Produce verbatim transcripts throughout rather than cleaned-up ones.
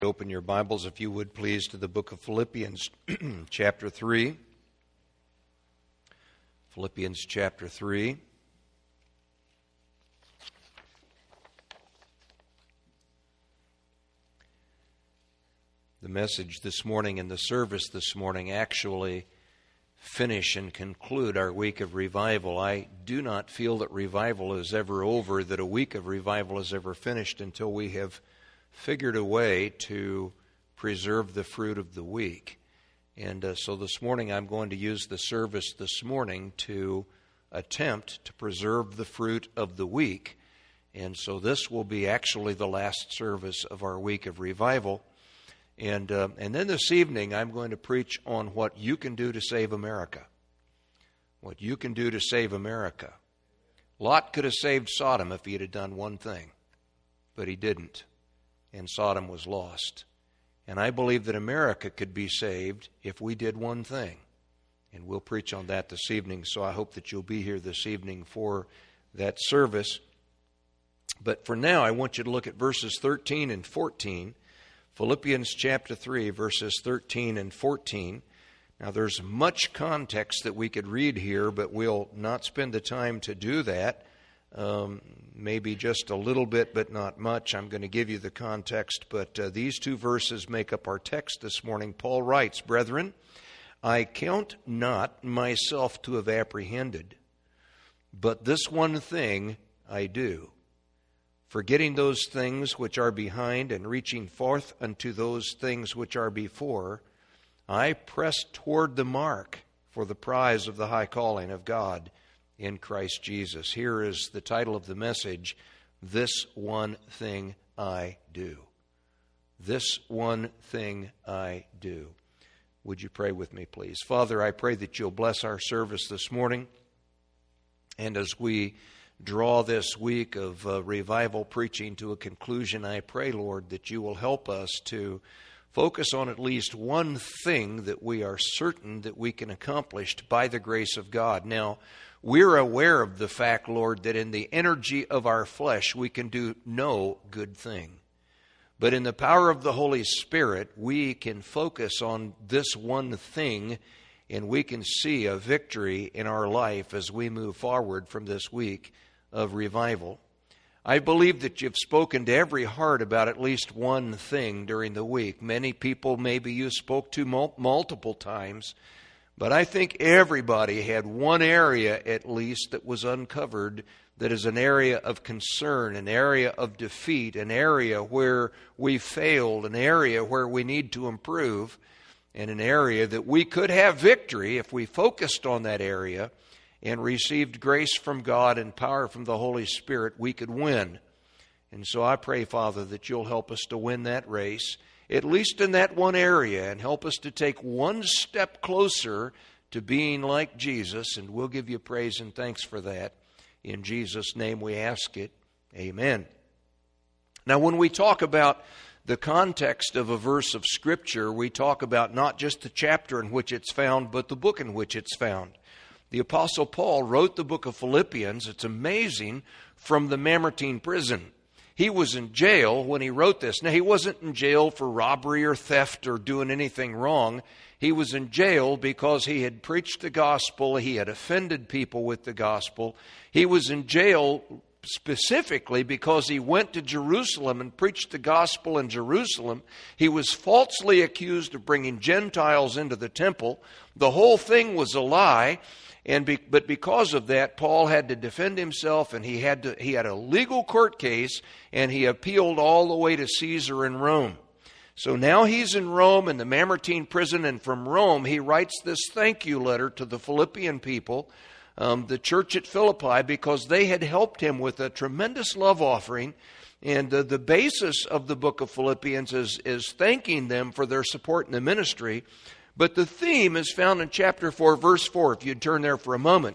Open your Bibles, if you would please, to the book of Philippians, chapter three. Philippians chapter three. The message this morning and the service this morning actually finish and conclude our week of revival. I do not feel that revival is ever over, that a week of revival is ever finished until we have figured a way to preserve the fruit of the week. And uh, so this morning I'm going to use the service this morning to attempt to preserve the fruit of the week. And so this will be actually the last service of our week of revival. And uh, and then this evening I'm going to preach on what you can do to save America. What you can do to save America. Lot could have saved Sodom if he had done one thing, but he didn't. And Sodom was lost. And I believe that America could be saved if we did one thing. And we'll preach on that this evening, so I hope that you'll be here this evening for that service. But for now, I want you to look at verses thirteen and fourteen. Philippians chapter three, verses thirteen and fourteen. Now, there's much context that we could read here, but we'll not spend the time to do that. Um, maybe just a little bit, but not much. I'm going to give you the context, but uh, these two verses make up our text this morning. Paul writes, "Brethren, I count not myself to have apprehended, but this one thing I do, forgetting those things which are behind and reaching forth unto those things which are before, I press toward the mark for the prize of the high calling of God in Christ Jesus." Here is the title of the message, "This One Thing I Do." This one thing I do. Would you pray with me, please? Father, I pray that you'll bless our service this morning. And as we draw this week of uh, revival preaching to a conclusion, I pray, Lord, that you will help us to focus on at least one thing that we are certain that we can accomplish by the grace of God. Now, we're aware of the fact, Lord, that in the energy of our flesh we can do no good thing. But in the power of the Holy Spirit, we can focus on this one thing, and we can see a victory in our life as we move forward from this week of revival. I believe that you've spoken to every heart about at least one thing during the week. Many people maybe you spoke to mul- multiple times, but I think everybody had one area at least that was uncovered that is an area of concern, an area of defeat, an area where we failed, an area where we need to improve, and an area that we could have victory if we focused on that area and received grace from God and power from the Holy Spirit, we could win. And so I pray, Father, that you'll help us to win that race, at least in that one area, and help us to take one step closer to being like Jesus, and we'll give you praise and thanks for that. In Jesus' name we ask it. Amen. Now, when we talk about the context of a verse of Scripture, we talk about not just the chapter in which it's found, but the book in which it's found. The Apostle Paul wrote the book of Philippians, it's amazing, from the Mamertine prison. He was in jail when he wrote this. Now, he wasn't in jail for robbery or theft or doing anything wrong. He was in jail because he had preached the gospel. He had offended people with the gospel. He was in jail specifically because he went to Jerusalem and preached the gospel in Jerusalem. He was falsely accused of bringing Gentiles into the temple. The whole thing was a lie. And be, but because of that, Paul had to defend himself, and he had to, he had a legal court case, and he appealed all the way to Caesar in Rome. So now he's in Rome in the Mamertine prison, and from Rome he writes this thank you letter to the Philippian people, um, the church at Philippi, because they had helped him with a tremendous love offering. And uh, the basis of the book of Philippians is, is thanking them for their support in the ministry. But the theme is found in chapter four, verse four, if you'd turn there for a moment.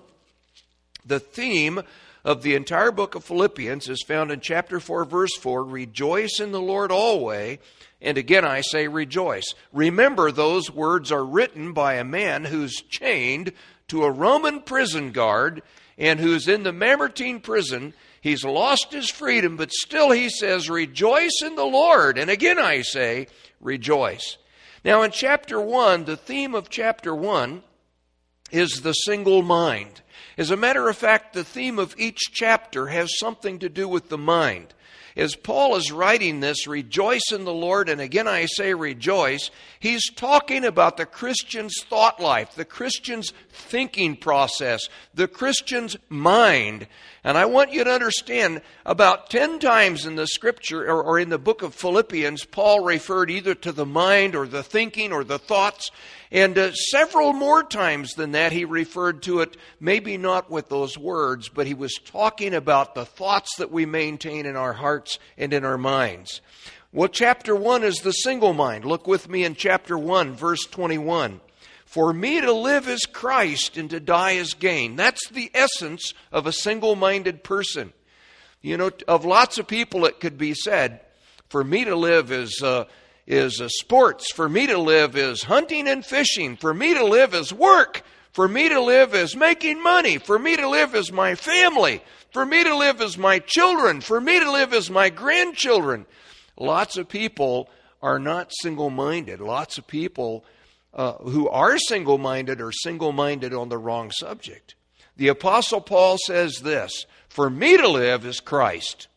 The theme of the entire book of Philippians is found in chapter four, verse four, "Rejoice in the Lord always." And again I say rejoice. Remember, those words are written by a man who's chained to a Roman prison guard and who's in the Mamertine prison. He's lost his freedom, but still he says, rejoice in the Lord. And again I say, rejoice. Now in chapter one, the theme of chapter one is the single mind. As a matter of fact, the theme of each chapter has something to do with the mind. As Paul is writing this, rejoice in the Lord, and again I say rejoice, he's talking about the Christian's thought life, the Christian's thinking process, the Christian's mind. And I want you to understand, about ten times in the scripture, or, or in the book of Philippians, Paul referred either to the mind or the thinking or the thoughts. And uh, several more times than that, he referred to it, maybe not with those words, but he was talking about the thoughts that we maintain in our hearts and in our minds. Well, chapter one is the single mind. Look with me in chapter one, verse twenty-one. For me to live is Christ and to die is gain. That's the essence of a single-minded person. You know, of lots of people it could be said, for me to live is... Uh, is uh, sports. For me to live is hunting and fishing. For me to live is work. For me to live is making money. For me to live is my family. For me to live is my children. For me to live is my grandchildren. Lots of people are not single-minded. Lots of people uh, who are single-minded are single-minded on the wrong subject. The Apostle Paul says this, for me to live is Christ.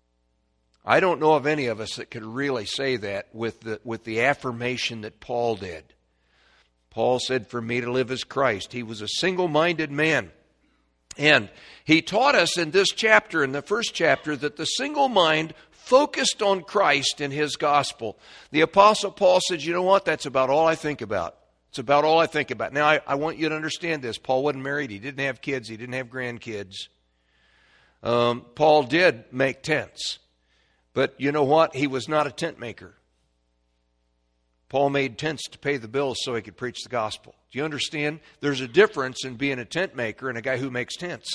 I don't know of any of us that could really say that with the, with the affirmation that Paul did. Paul said, for me to live is Christ. He was a single-minded man. And he taught us in this chapter, in the first chapter, that the single mind focused on Christ and his gospel. The Apostle Paul said, you know what? That's about all I think about. It's about all I think about. Now, I, I want you to understand this. Paul wasn't married. He didn't have kids. He didn't have grandkids. Um, Paul did make tents. But you know what? He was not a tent maker. Paul made tents to pay the bills so he could preach the gospel. Do you understand? There's a difference in being a tent maker and a guy who makes tents.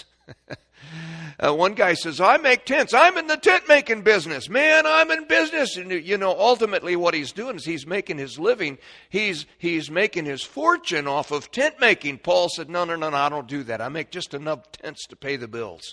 uh, one guy says, I make tents. I'm in the tent making business. Man, I'm in business. And you know, ultimately what he's doing is he's making his living. He's, he's making his fortune off of tent making. Paul said, no, no, no, no, I don't do that. I make just enough tents to pay the bills.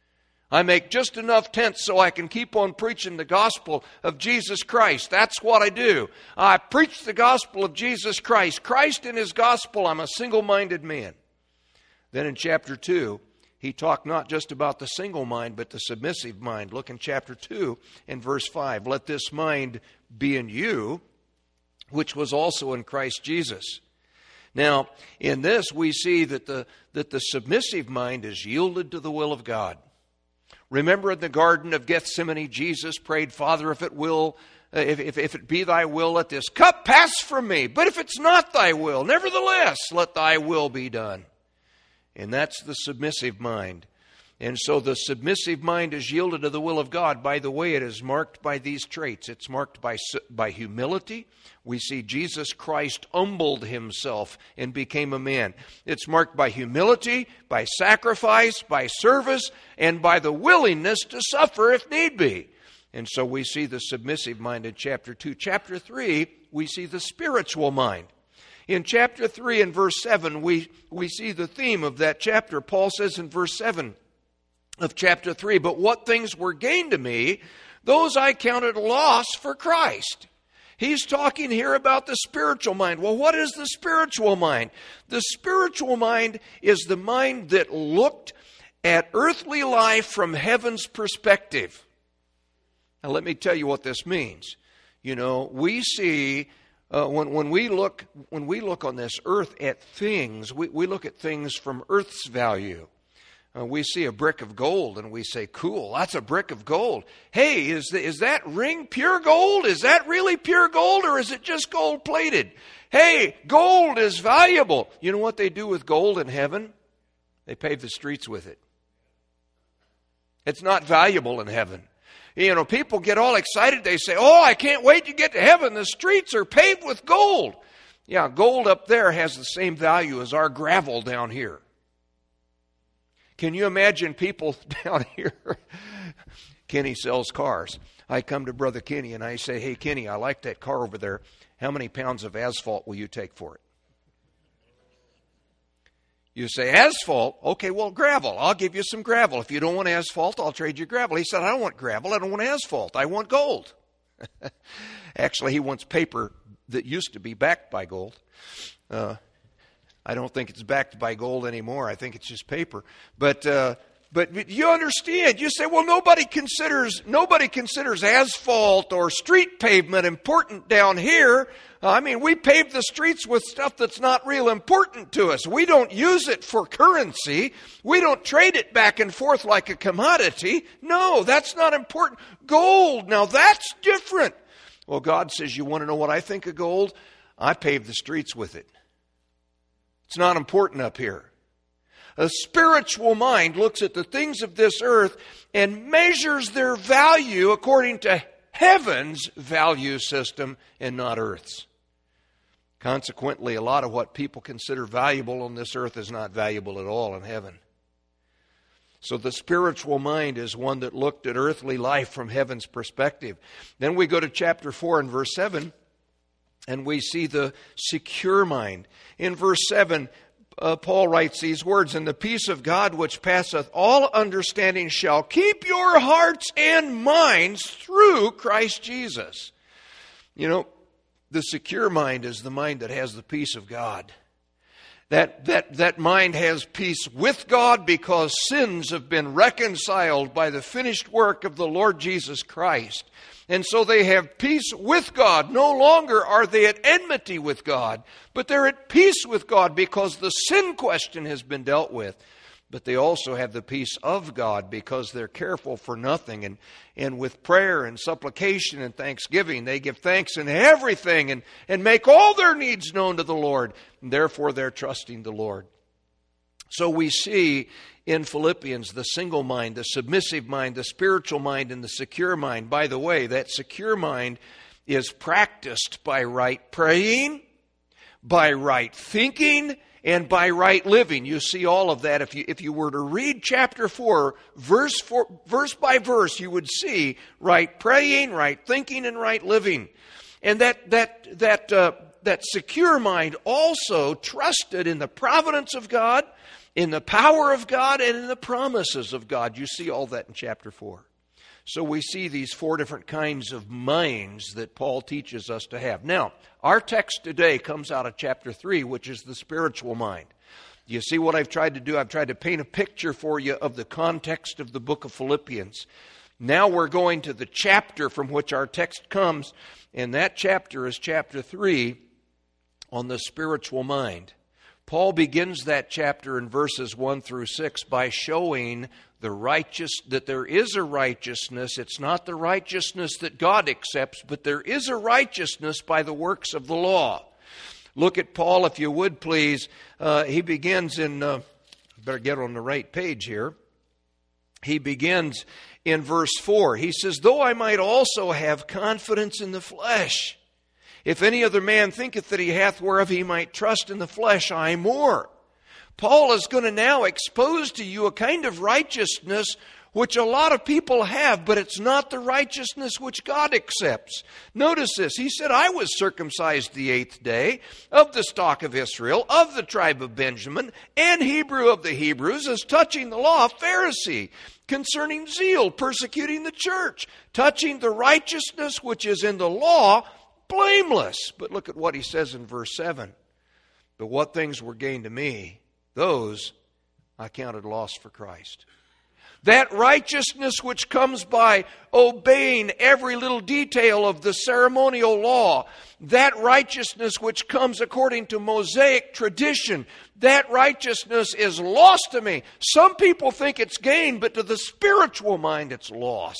I make just enough tents so I can keep on preaching the gospel of Jesus Christ. That's what I do. I preach the gospel of Jesus Christ. Christ and his gospel, I'm a single-minded man. Then in chapter two, he talked not just about the single mind, but the submissive mind. Look in chapter two and verse five. Let this mind be in you, which was also in Christ Jesus. Now, in this we see that the, that the submissive mind is yielded to the will of God. Remember in the Garden of Gethsemane, Jesus prayed, Father, if it will, if, if, if it be thy will, let this cup pass from me. But if it's not thy will, nevertheless, let thy will be done. And that's the submissive mind. And so the submissive mind is yielded to the will of God. By the way, it is marked by these traits. It's marked by, by humility. We see Jesus Christ humbled himself and became a man. It's marked by humility, by sacrifice, by service, and by the willingness to suffer if need be. And so we see the submissive mind in chapter two. Chapter three, we see the spiritual mind. In chapter three and verse seven, we, we see the theme of that chapter. Paul says in verse seven of chapter three, but what things were gained to me, those I counted loss for Christ. He's talking here about the spiritual mind. Well, what is the spiritual mind? The spiritual mind is the mind that looked at earthly life from heaven's perspective. Now, let me tell you what this means. You know, we see uh, when when we look when we look on this earth at things, we, we look at things from earth's value. Uh, we see a brick of gold and we say, cool, that's a brick of gold. Hey, is, the, is that ring pure gold? Is that really pure gold or is it just gold plated? Hey, gold is valuable. You know what they do with gold in heaven? They pave the streets with it. It's not valuable in heaven. You know, people get all excited. They say, oh, I can't wait to get to heaven. The streets are paved with gold. Yeah, gold up there has the same value as our gravel down here. Can you imagine people down here? Kenny sells cars. I come to Brother Kenny and I say, hey, Kenny, I like that car over there. How many pounds of asphalt will you take for it? You say, asphalt? Okay, well, gravel. I'll give you some gravel. If you don't want asphalt, I'll trade you gravel. He said, I don't want gravel. I don't want asphalt. I want gold. Actually, he wants paper that used to be backed by gold. Uh, I don't think it's backed by gold anymore. I think it's just paper. But uh, but you understand. You say, well, nobody considers nobody considers asphalt or street pavement important down here. I mean, we pave the streets with stuff that's not real important to us. We don't use it for currency. We don't trade it back and forth like a commodity. No, that's not important. Gold, now that's different. Well, God says, you want to know what I think of gold? I pave the streets with it. It's not important up here. A spiritual mind looks at the things of this earth and measures their value according to heaven's value system and not earth's. Consequently, a lot of what people consider valuable on this earth is not valuable at all in heaven. So the spiritual mind is one that looked at earthly life from heaven's perspective. Then we go to chapter four and verse seven, and we see the secure mind. In verse seven, uh, Paul writes these words, and the peace of God which passeth all understanding shall keep your hearts and minds through Christ Jesus. You know, the secure mind is the mind that has the peace of God. That, that, that mind has peace with God because sins have been reconciled by the finished work of the Lord Jesus Christ. And so they have peace with God. No longer are they at enmity with God, but they're at peace with God because the sin question has been dealt with. But they also have the peace of God because they're careful for nothing. And, and with prayer and supplication and thanksgiving, they give thanks in everything and, and make all their needs known to the Lord. And therefore, they're trusting the Lord. So we see in Philippians the single mind, the submissive mind, the spiritual mind, and the secure mind. By the way, that secure mind is practiced by right praying, by right thinking, and by right living. You see all of that. If you if you were to read chapter four, verse four, verse by verse, you would see right praying, right thinking, and right living. And that that that uh, that secure mind also trusted in the providence of God, in the power of God, and in the promises of God. You see all that in chapter four. So we see these four different kinds of minds that Paul teaches us to have. Now, our text today comes out of chapter three, which is the spiritual mind. You see what I've tried to do? I've tried to paint a picture for you of the context of the book of Philippians. Now we're going to the chapter from which our text comes, and that chapter is chapter three on the spiritual mind. Paul begins that chapter in verses one through six by showing the righteous, that there is a righteousness. It's not the righteousness that God accepts, but there is a righteousness by the works of the law. Look at Paul, if you would, please. Uh, he begins in, uh, better get on the right page here. He begins in verse four. He says, though I might also have confidence in the flesh, if any other man thinketh that he hath whereof he might trust in the flesh, I more. Paul is going to now expose to you a kind of righteousness which a lot of people have, but it's not the righteousness which God accepts. Notice this. He said, I was circumcised the eighth day, of the stock of Israel, of the tribe of Benjamin, and Hebrew of the Hebrews, as touching the law, Pharisee, concerning zeal, persecuting the church, touching the righteousness which is in the law, blameless. But look at what he says in verse seven. But what things were gained to me, those I counted loss for Christ. That righteousness which comes by obeying every little detail of the ceremonial law, that righteousness which comes according to Mosaic tradition, that righteousness is lost to me. Some people think it's gained, but to the spiritual mind it's loss.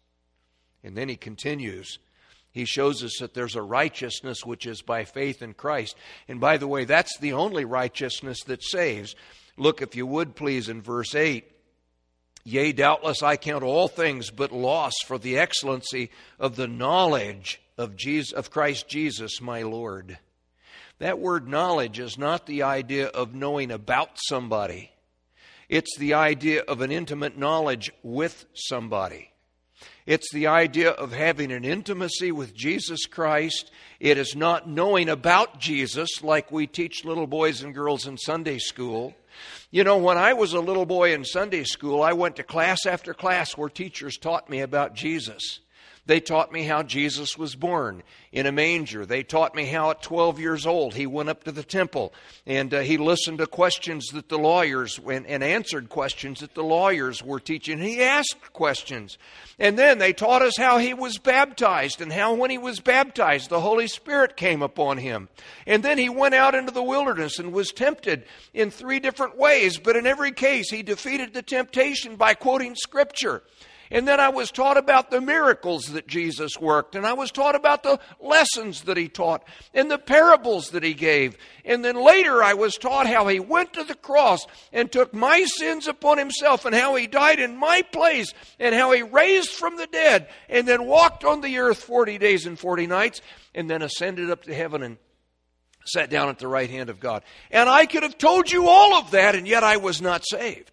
And then he continues. He shows us that there's a righteousness which is by faith in Christ. And by the way, that's the only righteousness that saves. Look, if you would please, in verse eight. Yea, doubtless I count all things but loss for the excellency of the knowledge of Jesus, of Christ Jesus my Lord. That word knowledge is not the idea of knowing about somebody. It's the idea of an intimate knowledge with somebody. It's the idea of having an intimacy with Jesus Christ. It is not knowing about Jesus like we teach little boys and girls in Sunday school. You know, when I was a little boy in Sunday school, I went to class after class where teachers taught me about Jesus. They taught me how Jesus was born in a manger. They taught me how at twelve years old he went up to the temple and uh, he listened to questions that the lawyers and, and answered questions that the lawyers were teaching. He asked questions. And then they taught us how he was baptized and how when he was baptized the Holy Spirit came upon him. And then he went out into the wilderness and was tempted in three different ways. But in every case he defeated the temptation by quoting Scripture. And then I was taught about the miracles that Jesus worked. And I was taught about the lessons that he taught and the parables that he gave. And then later I was taught how he went to the cross and took my sins upon himself and how he died in my place and how he raised from the dead and then walked on the earth forty days and forty nights and then ascended up to heaven and sat down at the right hand of God. And I could have told you all of that, and yet I was not saved.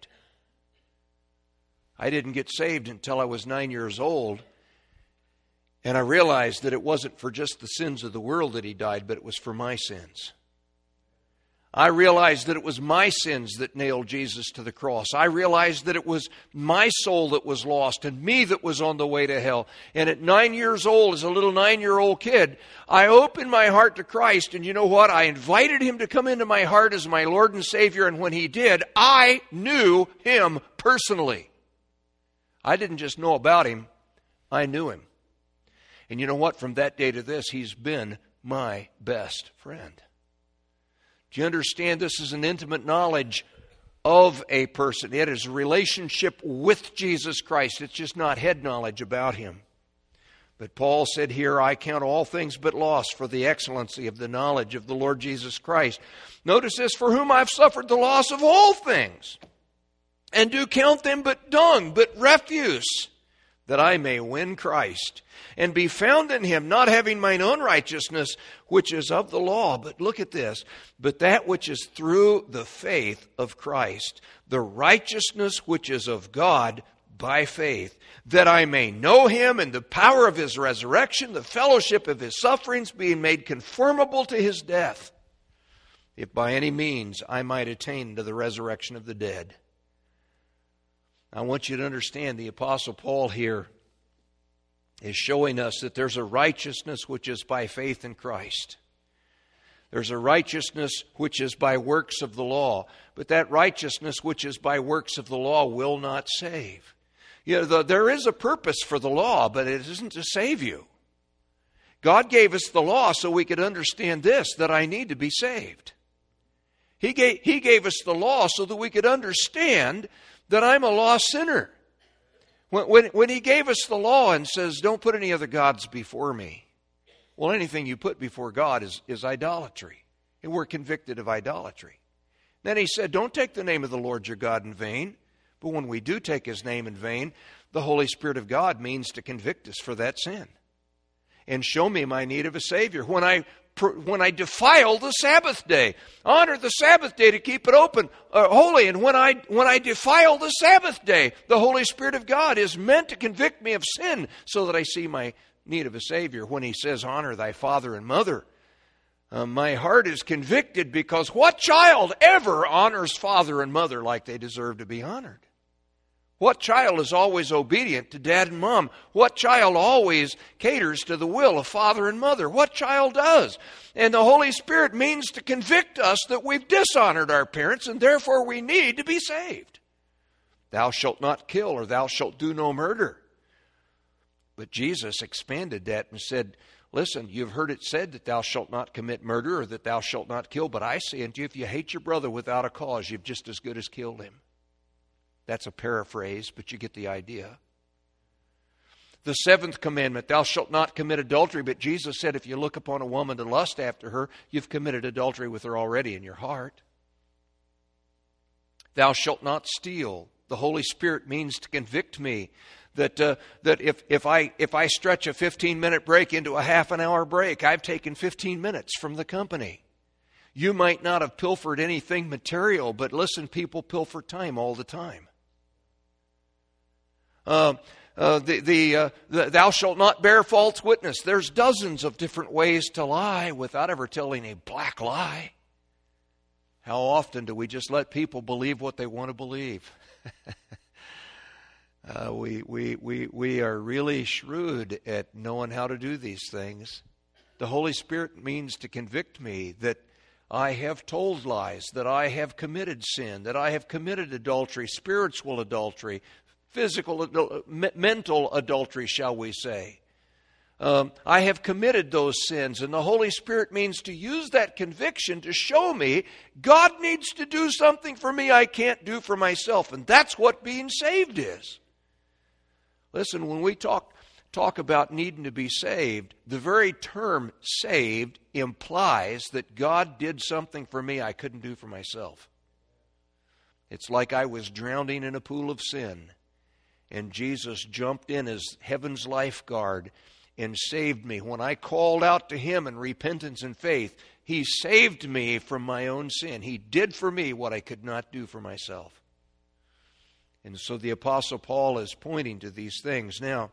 I didn't get saved until I was nine years old, and I realized that it wasn't for just the sins of the world that he died, but it was for my sins. I realized that it was my sins that nailed Jesus to the cross. I realized that it was my soul that was lost and me that was on the way to hell. And at nine years old, as a little nine-year-old kid, I opened my heart to Christ, and you know what? I invited him to come into my heart as my Lord and Savior, and when he did, I knew him personally. I didn't just know about him, I knew him. And you know what? From that day to this, he's been my best friend. Do you understand? This is an intimate knowledge of a person. It is a relationship with Jesus Christ. It's just not head knowledge about him. But Paul said here, I count all things but loss for the excellency of the knowledge of the Lord Jesus Christ. Notice this, for whom I've suffered the loss of all things, and do count them but dung, but refuse, that I may win Christ, and be found in him, not having mine own righteousness, which is of the law. But look at this, but that which is through the faith of Christ, the righteousness which is of God by faith, that I may know him and the power of his resurrection, the fellowship of his sufferings, being made conformable to his death, if by any means I might attain to the resurrection of the dead. I want you to understand the Apostle Paul here is showing us that there's a righteousness which is by faith in Christ. There's a righteousness which is by works of the law. But that righteousness which is by works of the law will not save. You know, the, there is a purpose for the law, but it isn't to save you. God gave us the law so we could understand this, that I need to be saved. He gave, he gave us the law so that we could understand that I'm a lost sinner. When, when, when he gave us the law and says, don't put any other gods before me. Well, anything you put before God is, is idolatry. And we're convicted of idolatry. Then he said, don't take the name of the Lord your God in vain. But when we do take his name in vain, the Holy Spirit of God means to convict us for that sin. And show me my need of a Savior. When I When I defile the Sabbath day, honor the Sabbath day to keep it open, uh, holy. And when I when I defile the Sabbath day, the Holy Spirit of God is meant to convict me of sin so that I see my need of a Savior. When he says, honor thy father and mother, uh, my heart is convicted, because what child ever honors father and mother like they deserve to be honored? What child is always obedient to dad and mom? What child always caters to the will of father and mother? What child does? And the Holy Spirit means to convict us that we've dishonored our parents, and therefore we need to be saved. Thou shalt not kill, or thou shalt do no murder. But Jesus expanded that and said, listen, you've heard it said that thou shalt not commit murder, or that thou shalt not kill. But I say unto you, if you hate your brother without a cause, you've just as good as killed him. That's a paraphrase, but you get the idea. The seventh commandment, thou shalt not commit adultery. But Jesus said if you look upon a woman to lust after her, you've committed adultery with her already in your heart. Thou shalt not steal. The Holy Spirit means to convict me that uh, that if, if I if I stretch a fifteen-minute break into a half an hour break, I've taken fifteen minutes from the company. You might not have pilfered anything material, but listen, people pilfer time all the time. Uh, uh, the, the, uh, the thou shalt not bear false witness. There's dozens of different ways to lie without ever telling a black lie. How often do we just let people believe what they want to believe? uh, we, we, we, we are really shrewd at knowing how to do these things. The Holy Spirit means to convict me that I have told lies, that I have committed sin, that I have committed adultery, spiritual adultery, physical, mental adultery, shall we say. Um, I have committed those sins, and the Holy Spirit means to use that conviction to show me God needs to do something for me I can't do for myself, and that's what being saved is. Listen, when we talk talk about needing to be saved, the very term saved implies that God did something for me I couldn't do for myself. It's like I was drowning in a pool of sin, and Jesus jumped in as heaven's lifeguard and saved me. When I called out to Him in repentance and faith, He saved me from my own sin. He did for me what I could not do for myself. And so the Apostle Paul is pointing to these things. Now,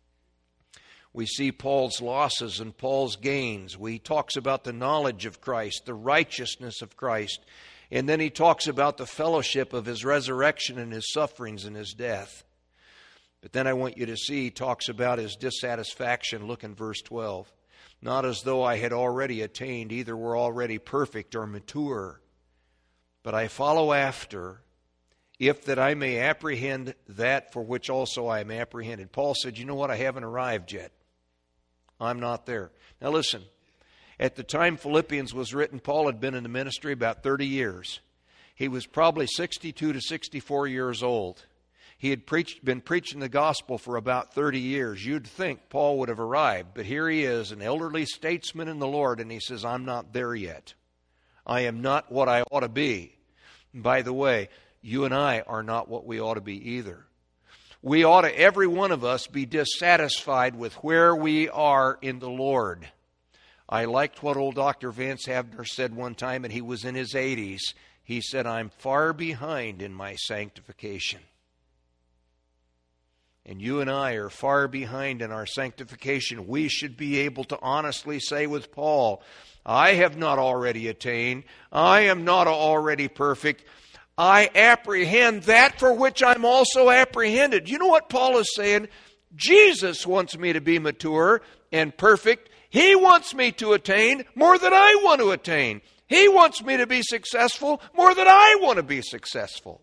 we see Paul's losses and Paul's gains. He talks about the knowledge of Christ, the righteousness of Christ, and then he talks about the fellowship of His resurrection and His sufferings and His death. But then I want you to see he talks about his dissatisfaction. Look in verse twelve. Not as though I had already attained, either were already perfect or mature, but I follow after, if that I may apprehend that for which also I am apprehended. Paul said, you know what, I haven't arrived yet. I'm not there. Now listen, at the time Philippians was written, Paul had been in the ministry about thirty years. He was probably sixty-two to sixty-four years old. He had preached, been preaching the gospel for about thirty years. You'd think Paul would have arrived, but here he is, an elderly statesman in the Lord, and he says, I'm not there yet. I am not what I ought to be. And by the way, you and I are not what we ought to be either. We ought to, every one of us, be dissatisfied with where we are in the Lord. I liked what old Doctor Vance Havner said one time, and he was in his eighties. He said, I'm far behind in my sanctification. And you and I are far behind in our sanctification. We should be able to honestly say with Paul, I have not already attained. I am not already perfect. I apprehend that for which I'm also apprehended. You know what Paul is saying? Jesus wants me to be mature and perfect. He wants me to attain more than I want to attain. He wants me to be successful more than I want to be successful.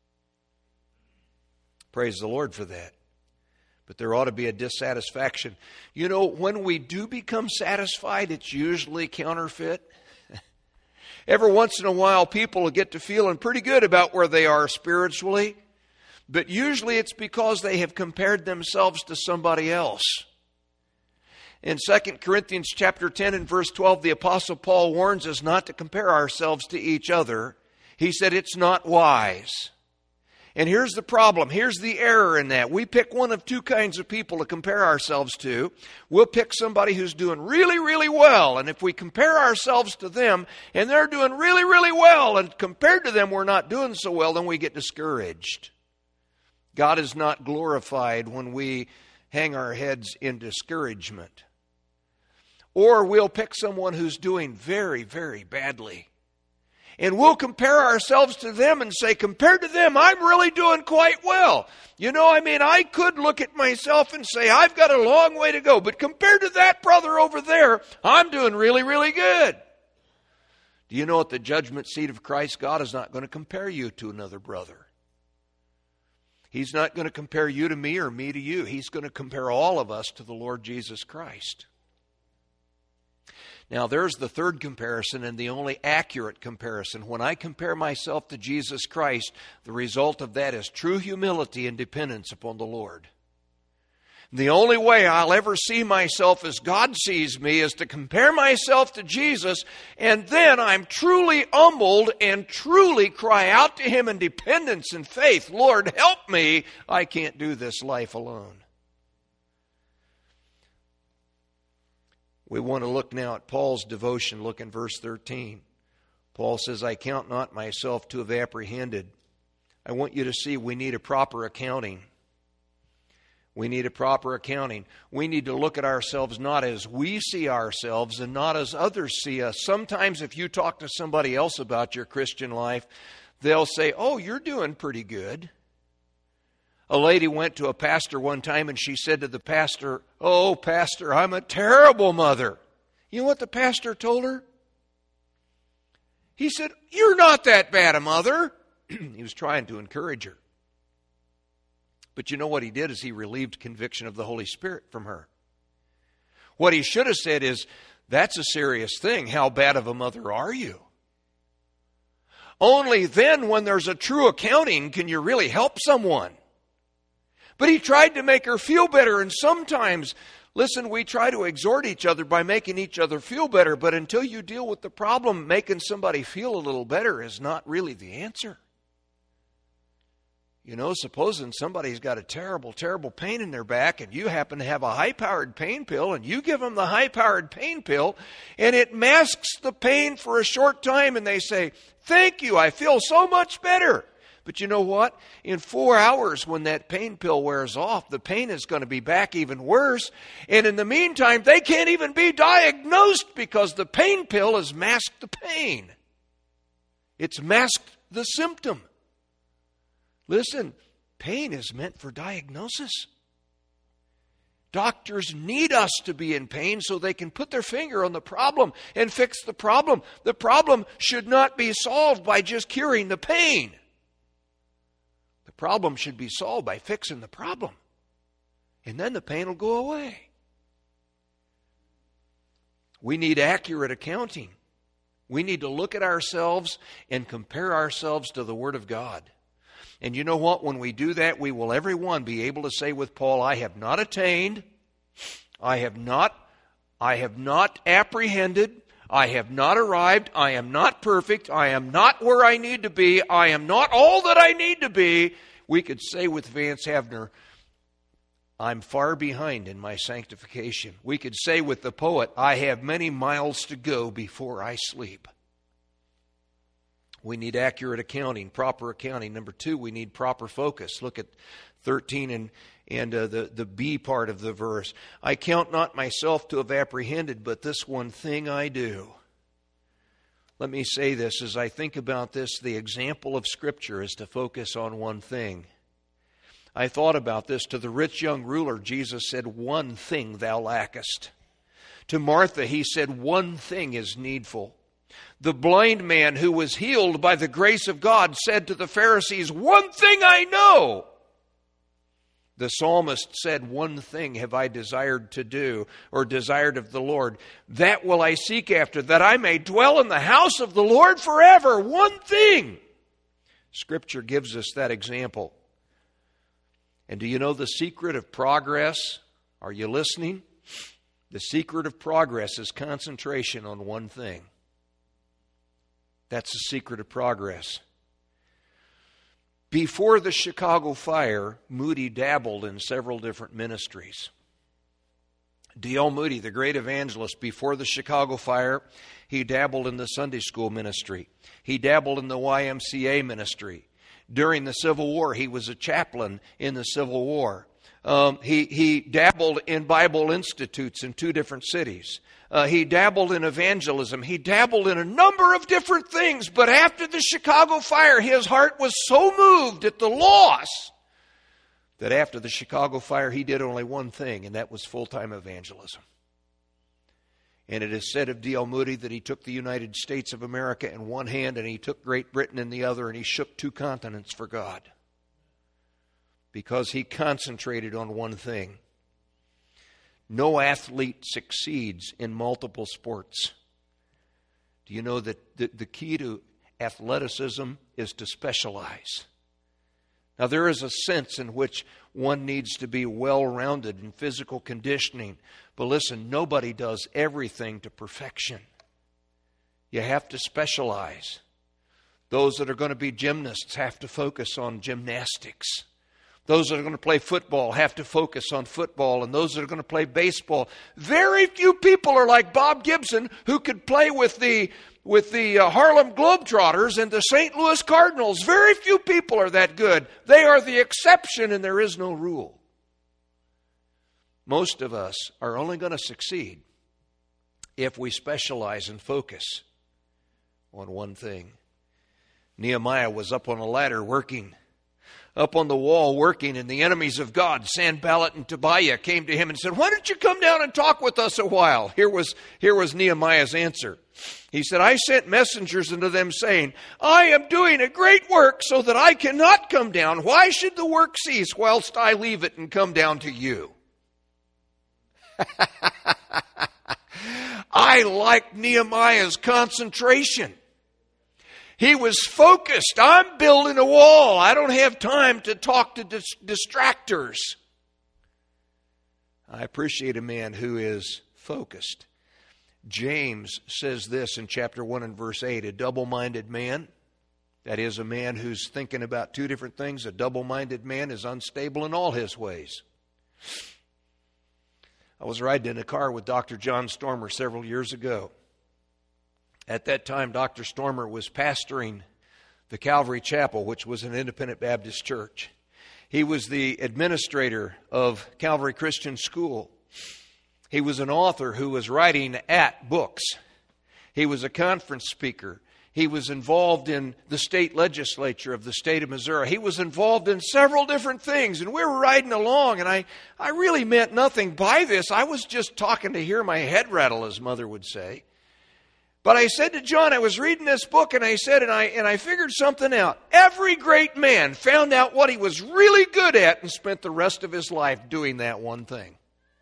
Praise the Lord for that. But there ought to be a dissatisfaction. You know, when we do become satisfied, it's usually counterfeit. Every once in a while, people will get to feeling pretty good about where they are spiritually. But usually it's because they have compared themselves to somebody else. In Second Corinthians chapter ten and verse twelve, the Apostle Paul warns us not to compare ourselves to each other. He said it's not wise. And here's the problem. Here's the error in that. We pick one of two kinds of people to compare ourselves to. We'll pick somebody who's doing really, really well. And if we compare ourselves to them and they're doing really, really well, and compared to them we're not doing so well, then we get discouraged. God is not glorified when we hang our heads in discouragement. Or we'll pick someone who's doing very, very badly. And we'll compare ourselves to them and say, compared to them, I'm really doing quite well. You know, I mean, I could look at myself and say, I've got a long way to go. But compared to that brother over there, I'm doing really, really good. Do you know at the judgment seat of Christ, God is not going to compare you to another brother. He's not going to compare you to me or me to you. He's going to compare all of us to the Lord Jesus Christ. Now, there's the third comparison and the only accurate comparison. When I compare myself to Jesus Christ, the result of that is true humility and dependence upon the Lord. The only way I'll ever see myself as God sees me is to compare myself to Jesus, and then I'm truly humbled and truly cry out to Him in dependence and faith. Lord, help me. I can't do this life alone. We want to look now at Paul's devotion. Look in verse thirteen. Paul says, I count not myself to have apprehended. I want you to see we need a proper accounting. We need a proper accounting. We need to look at ourselves not as we see ourselves and not as others see us. Sometimes if you talk to somebody else about your Christian life, they'll say, oh, you're doing pretty good. A lady went to a pastor one time and she said to the pastor, oh, pastor, I'm a terrible mother. You know what the pastor told her? He said, you're not that bad a mother. He was trying to encourage her. But you know what he did is he relieved conviction of the Holy Spirit from her. What he should have said is, that's a serious thing. How bad of a mother are you? Only then, when there's a true accounting, can you really help someone. But he tried to make her feel better, and sometimes, listen, we try to exhort each other by making each other feel better, but until you deal with the problem, making somebody feel a little better is not really the answer. You know, supposing somebody's got a terrible, terrible pain in their back and you happen to have a high-powered pain pill and you give them the high-powered pain pill and it masks the pain for a short time and they say, thank you, I feel so much better. But you know what? In four hours when that pain pill wears off, the pain is going to be back even worse. And in the meantime, they can't even be diagnosed because the pain pill has masked the pain. It's masked the symptom. Listen, pain is meant for diagnosis. Doctors need us to be in pain so they can put their finger on the problem and fix the problem. The problem should not be solved by just curing the pain. The problem should be solved by fixing the problem. And then the pain will go away. We need accurate accounting. We need to look at ourselves and compare ourselves to the Word of God. And you know what? When we do that, we will everyone be able to say with Paul, I have not attained, I have not, I have not apprehended, I have not arrived, I am not perfect, I am not where I need to be, I am not all that I need to be. We could say with Vance Havner, I'm far behind in my sanctification. We could say with the poet, I have many miles to go before I sleep. We need accurate accounting, proper accounting. Number two, we need proper focus. Look at thirteen and, and uh, the, the B part of the verse. I count not myself to have apprehended, but this one thing I do. Let me say this. As I think about this, the example of Scripture is to focus on one thing. I thought about this. To the rich young ruler, Jesus said, one thing thou lackest. To Martha, he said, one thing is needful. The blind man who was healed by the grace of God said to the Pharisees, one thing I know. The psalmist said, one thing have I desired to do, or desired of the Lord. That will I seek after, that I may dwell in the house of the Lord forever. One thing. Scripture gives us that example. And do you know the secret of progress? Are you listening? The secret of progress is concentration on one thing. That's the secret of progress. Before the Chicago fire, Moody dabbled in several different ministries. D L Moody, the great evangelist, before the Chicago fire, he dabbled in the Sunday school ministry. He dabbled in the Y M C A ministry. During the Civil War, he was a chaplain in the Civil War. Um, he, he dabbled in Bible institutes in two different cities. Uh, he dabbled in evangelism. He dabbled in a number of different things. But after the Chicago fire, his heart was so moved at the loss that after the Chicago fire, he did only one thing, and that was full-time evangelism. And it is said of D L Moody that he took the United States of America in one hand and he took Great Britain in the other, and he shook two continents for God because he concentrated on one thing. No athlete succeeds in multiple sports. Do you know that the, the key to athleticism is to specialize? Now, there is a sense in which one needs to be well-rounded in physical conditioning. But listen, nobody does everything to perfection. You have to specialize. Those that are going to be gymnasts have to focus on gymnastics. Those that are going to play football have to focus on football, and those that are going to play baseball. Very few people are like Bob Gibson, who could play with the with the uh, Harlem Globetrotters and the Saint Louis Cardinals. Very few people are that good. They are the exception, and there is no rule. Most of us are only going to succeed if we specialize and focus on one thing. Nehemiah was up on a ladder working, up on the wall working, and the enemies of God, Sanballat and Tobiah, came to him and said, "Why don't you come down and talk with us a while?" Here was, here was Nehemiah's answer. He said, "I sent messengers unto them saying, I am doing a great work so that I cannot come down. Why should the work cease whilst I leave it and come down to you?" I like Nehemiah's concentration. He was focused. I'm building a wall. I don't have time to talk to dis- distractors. I appreciate a man who is focused. James says this in chapter one and verse eight, a double-minded man, that is a man who's thinking about two different things. A double-minded man is unstable in all his ways. I was riding in a car with Doctor John Stormer several years ago. At that time, Doctor Stormer was pastoring the Calvary Chapel, which was an independent Baptist church. He was the administrator of Calvary Christian School. He was an author who was writing at books. He was a conference speaker. He was involved in the state legislature of the state of Missouri. He was involved in several different things, and we were riding along, and I, I really meant nothing by this. I was just talking to hear my head rattle, as Mother would say. But I said to John, I was reading this book, and I said, and I, and I figured something out. Every great man found out what he was really good at and spent the rest of his life doing that one thing.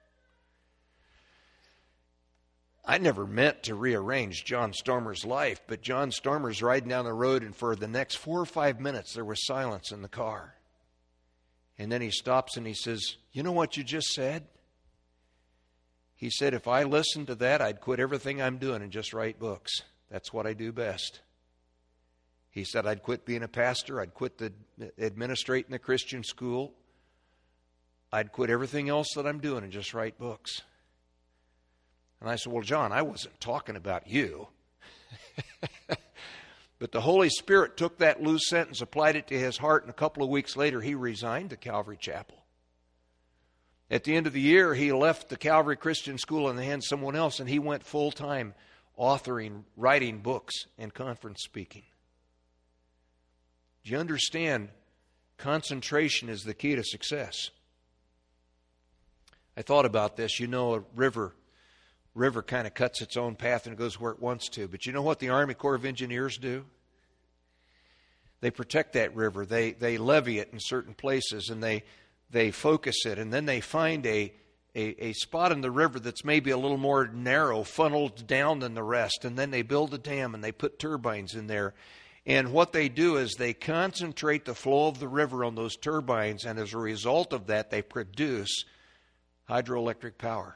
I never meant to rearrange John Stormer's life, but John Stormer's riding down the road, and for the next four or five minutes, there was silence in the car. And then he stops and he says, "You know what you just said?" He said, "If I listened to that, I'd quit everything I'm doing and just write books. That's what I do best." He said, "I'd quit being a pastor. I'd quit the administrating the Christian school. I'd quit everything else that I'm doing and just write books." And I said, "Well, John, I wasn't talking about you." But the Holy Spirit took that loose sentence, applied it to his heart, and a couple of weeks later, he resigned to Calvary Chapel. At the end of the year, he left the Calvary Christian School in the hands of someone else, and he went full-time authoring, writing books, and conference speaking. Do you understand? Concentration is the key to success. I thought about this. You know, a river river kind of cuts its own path and goes where it wants to. But you know what the Army Corps of Engineers do? They protect that river. They they levee it in certain places, and they they focus it. And then they find a, a, a spot in the river that's maybe a little more narrow, funneled down than the rest. And then they build a dam, and they put turbines in there. And what they do is they concentrate the flow of the river on those turbines, and as a result of that, they produce hydroelectric power.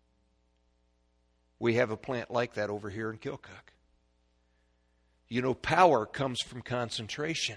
We have a plant like that over here in Kilcock. You know, power comes from concentration.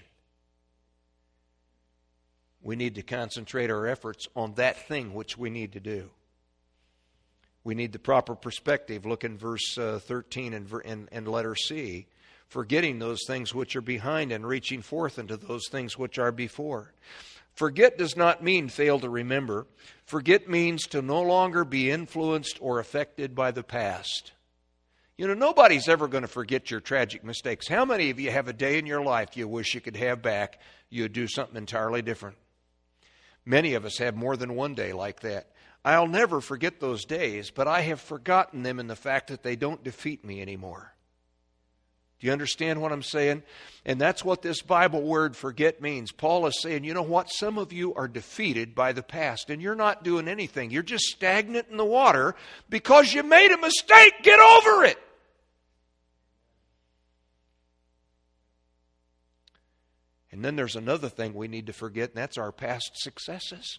We need to concentrate our efforts on that thing which we need to do. We need the proper perspective. Look in verse uh, thirteen and, and, and letter C. Forgetting those things which are behind and reaching forth into those things which are before. Forget does not mean fail to remember. Forget means to no longer be influenced or affected by the past. You know, nobody's ever going to forget your tragic mistakes. How many of you have a day in your life you wish you could have back? You'd do something entirely different. Many of us have more than one day like that. I'll never forget those days, but I have forgotten them in the fact that they don't defeat me anymore. Do you understand what I'm saying? And that's what this Bible word forget means. Paul is saying, you know what? Some of you are defeated by the past, and you're not doing anything. You're just stagnant in the water because you made a mistake. Get over it. And then there's another thing we need to forget, and that's our past successes.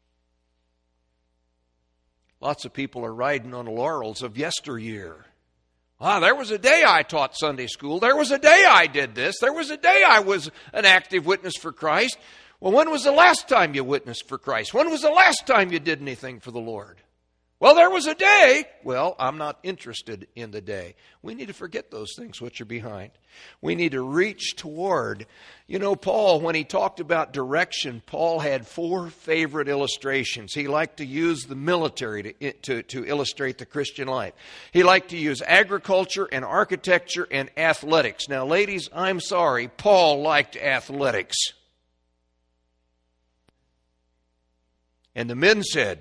Lots of people are riding on the laurels of yesteryear. Ah, there was a day I taught Sunday school. There was a day I did this. There was a day I was an active witness for Christ. Well, when was the last time you witnessed for Christ? When was the last time you did anything for the Lord? Well, there was a day. Well, I'm not interested in the day. We need to forget those things which are behind. We need to reach toward. You know, Paul, when he talked about direction, Paul had four favorite illustrations. He liked to use the military to, to, to illustrate the Christian life. He liked to use agriculture and architecture and athletics. Now, ladies, I'm sorry, Paul liked athletics. And the men said,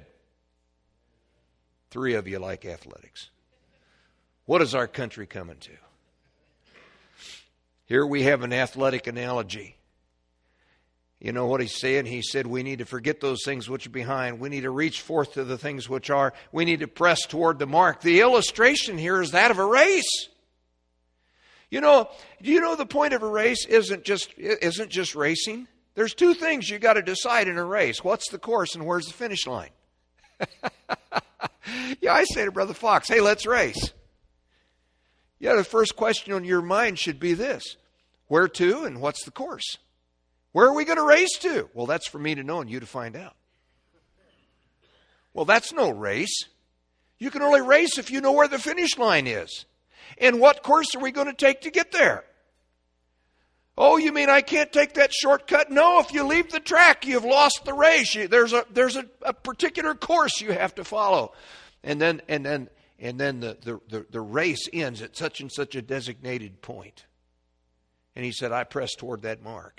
three of you like athletics. What is our country coming to? Here we have an athletic analogy. You know what he's saying? He said we need to forget those things which are behind. We need to reach forth to the things which are. We need to press toward the mark. The illustration here is that of a race. You know, do you know the point of a race isn't just isn't just racing? There's two things you got to decide in a race. What's the course and where's the finish line? Yeah, I say to Brother Fox, hey, let's race. Yeah, the first question on your mind should be this. Where to and what's the course? Where are we going to race to? Well, that's for me to know and you to find out. Well, that's no race. You can only race if you know where the finish line is. And what course are we going to take to get there? Oh, you mean I can't take that shortcut? No, if you leave the track, you've lost the race. You, there's a there's a, a particular course you have to follow. And then and then and then the, the, the, the race ends at such and such a designated point. And he said, I press toward that mark.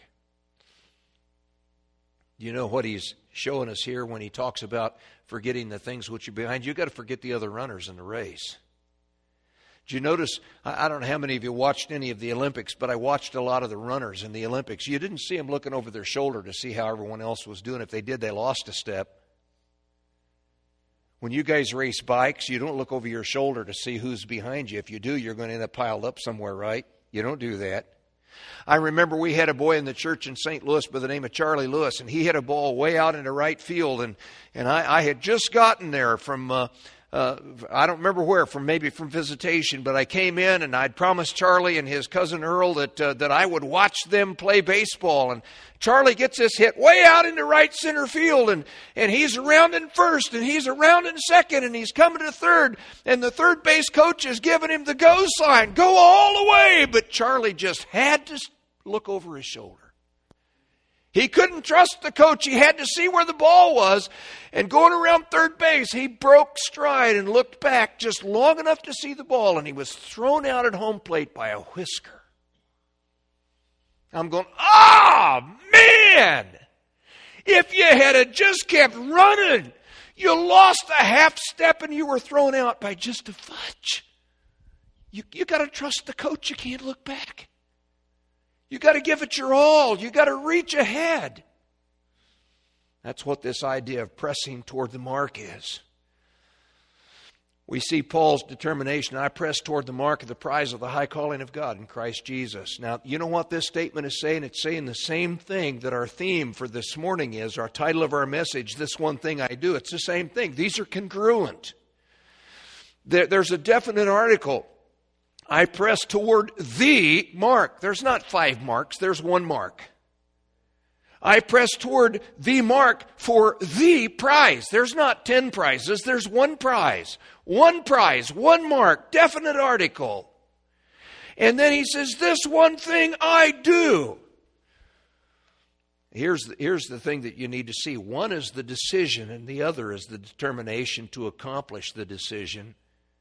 You know what he's showing us here when he talks about forgetting the things which are behind? You've got to forget the other runners in the race. Did you notice, I don't know how many of you watched any of the Olympics, but I watched a lot of the runners in the Olympics. You didn't see them looking over their shoulder to see how everyone else was doing. If they did, they lost a step. When you guys race bikes, you don't look over your shoulder to see who's behind you. If you do, you're going to end up piled up somewhere, right? You don't do that. I remember we had a boy in the church in Saint Louis by the name of Charlie Lewis, and he hit a ball way out into right field, and, and I, I had just gotten there from... Uh, Uh, I don't remember where, from maybe from visitation, but I came in and I'd promised Charlie and his cousin Earl that uh, that I would watch them play baseball. And Charlie gets this hit way out into right center field, and, and he's around in first, and he's around in second, and he's coming to third, and the third base coach is giving him the go sign, go all the way, but Charlie just had to look over his shoulder. He couldn't trust the coach. He had to see where the ball was. And going around third base, he broke stride and looked back just long enough to see the ball. And he was thrown out at home plate by a whisker. I'm going, ah, oh, man! If you had just kept running, you lost a half step and you were thrown out by just a fudge. You, you got to trust the coach. You can't look back. You got to give it your all. You got to reach ahead. That's what this idea of pressing toward the mark is. We see Paul's determination. I press toward the mark of the prize of the high calling of God in Christ Jesus. Now, you know what this statement is saying? It's saying the same thing that our theme for this morning is, our title of our message, This One Thing I Do. It's the same thing. These are congruent. There, there's a definite article. I press toward the mark. There's not five marks. There's one mark. I press toward the mark for the prize. There's not ten prizes. There's one prize. One prize, one mark, definite article. And then he says, this one thing I do. Here's the, here's the thing that you need to see. One is the decision, and the other is the determination to accomplish the decision.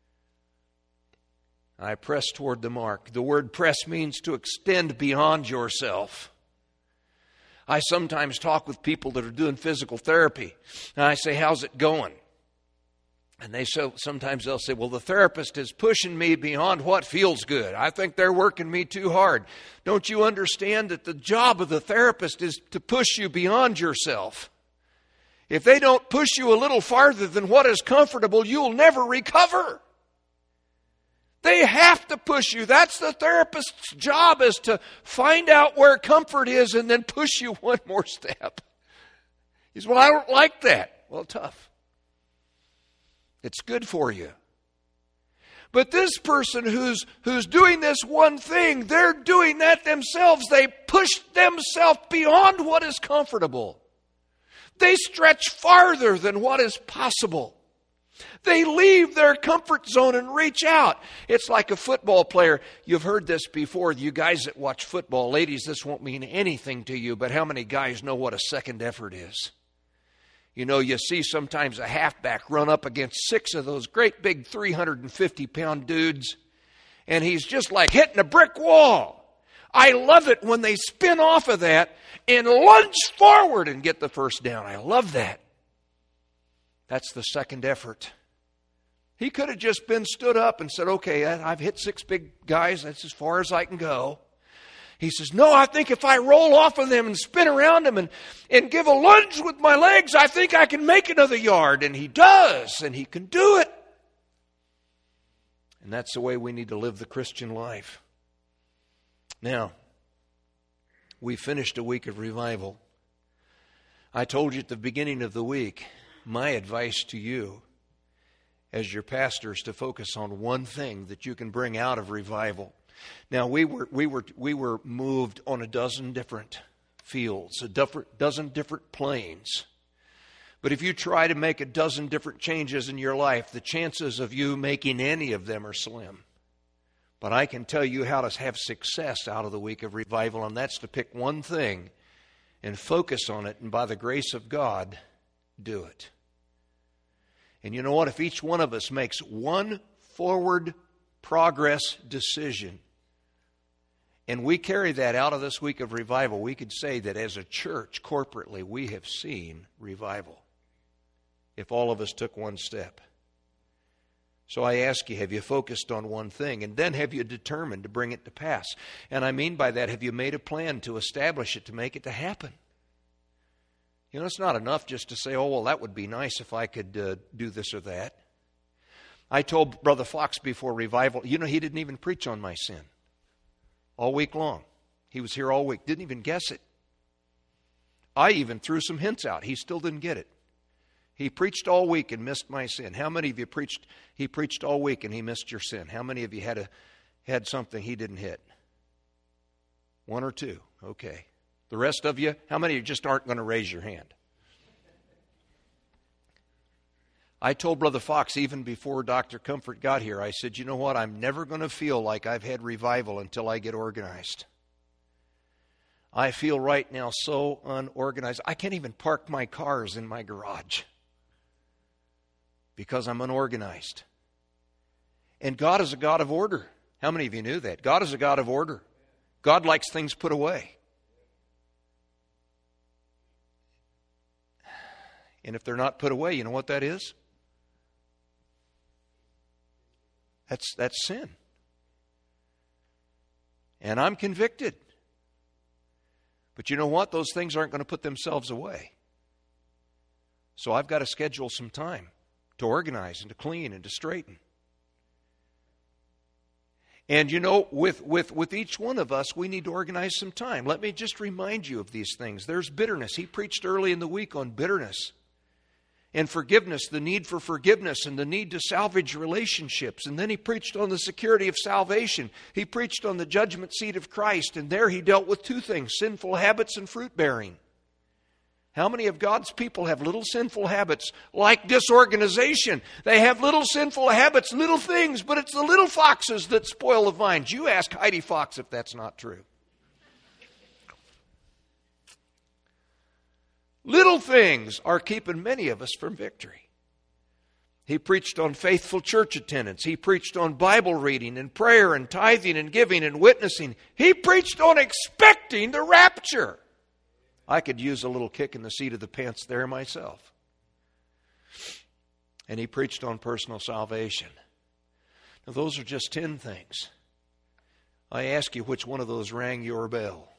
I press toward the mark. The word press means to extend beyond yourself. I sometimes talk with people that are doing physical therapy, and I say, how's it going? And they so sometimes they'll say, well, the therapist is pushing me beyond what feels good. I think they're working me too hard. Don't you understand that the job of the therapist is to push you beyond yourself? If they don't push you a little farther than what is comfortable, you'll never recover. They have to push you. That's the therapist's job, is to find out where comfort is and then push you one more step. He says, well, I don't like that. Well, tough. It's good for you. But this person who's who's doing this one thing, they're doing that themselves. They push themselves beyond what is comfortable. They stretch farther than what is possible. They leave their comfort zone and reach out. It's like a football player. You've heard this before. You guys that watch football, ladies, this won't mean anything to you, but how many guys know what a second effort is? You know, you see sometimes a halfback run up against six of those great big three hundred fifty pound dudes, and he's just like hitting a brick wall. I love it when they spin off of that and lunge forward and get the first down. I love that. That's the second effort. He could have just been stood up and said, okay, I've hit six big guys. That's as far as I can go. He says, no, I think if I roll off of them and spin around them and, and give a lunge with my legs, I think I can make another yard. And he does, and he can do it. And that's the way we need to live the Christian life. Now, we finished a week of revival. I told you at the beginning of the week, my advice to you as your pastor is to focus on one thing that you can bring out of revival. Now, we were we were we were moved on a dozen different fields, a dozen different planes. But if you try to make a dozen different changes in your life, the chances of you making any of them are slim. But I can tell you how to have success out of the week of revival, and that's to pick one thing and focus on it, and by the grace of God, do it. And you know what? If each one of us makes one forward progress decision, and we carry that out of this week of revival, we could say that as a church, corporately, we have seen revival. If all of us took one step. So I ask you, have you focused on one thing? And then have you determined to bring it to pass? And I mean by that, have you made a plan to establish it, to make it to happen? You know, it's not enough just to say, oh, well, that would be nice if I could uh, do this or that. I told Brother Fox before revival, you know, he didn't even preach on my sin all week long. He was here all week, didn't even guess it. I even threw some hints out. He still didn't get it. He preached all week and missed my sin. How many of you preached, he preached all week and he missed your sin? How many of you had a had something he didn't hit? One or two. Okay. The rest of you, how many of you just aren't going to raise your hand? I told Brother Fox even before Doctor Comfort got here, I said, you know what, I'm never going to feel like I've had revival until I get organized. I feel right now so unorganized. I can't even park my cars in my garage because I'm unorganized. And God is a God of order. How many of you knew that? God is a God of order. God likes things put away. And if they're not put away, you know what that is? That's that's sin. And I'm convicted. But you know what? Those things aren't going to put themselves away. So I've got to schedule some time to organize and to clean and to straighten. And you know, with, with, with each one of us, we need to organize some time. Let me just remind you of these things. There's bitterness. He preached early in the week on bitterness and forgiveness, the need for forgiveness and the need to salvage relationships. And then he preached on the security of salvation. He preached on the judgment seat of Christ. And there he dealt with two things, sinful habits and fruit bearing. How many of God's people have little sinful habits like disorganization? They have little sinful habits, little things, but it's the little foxes that spoil the vines. You ask Heidi Fox if that's not true. Little things are keeping many of us from victory. He preached on faithful church attendance. He preached on Bible reading and prayer and tithing and giving and witnessing. He preached on expecting the rapture. I could use a little kick in the seat of the pants there myself. And he preached on personal salvation. Now, those are just ten things. I ask you, which one of those rang your bell?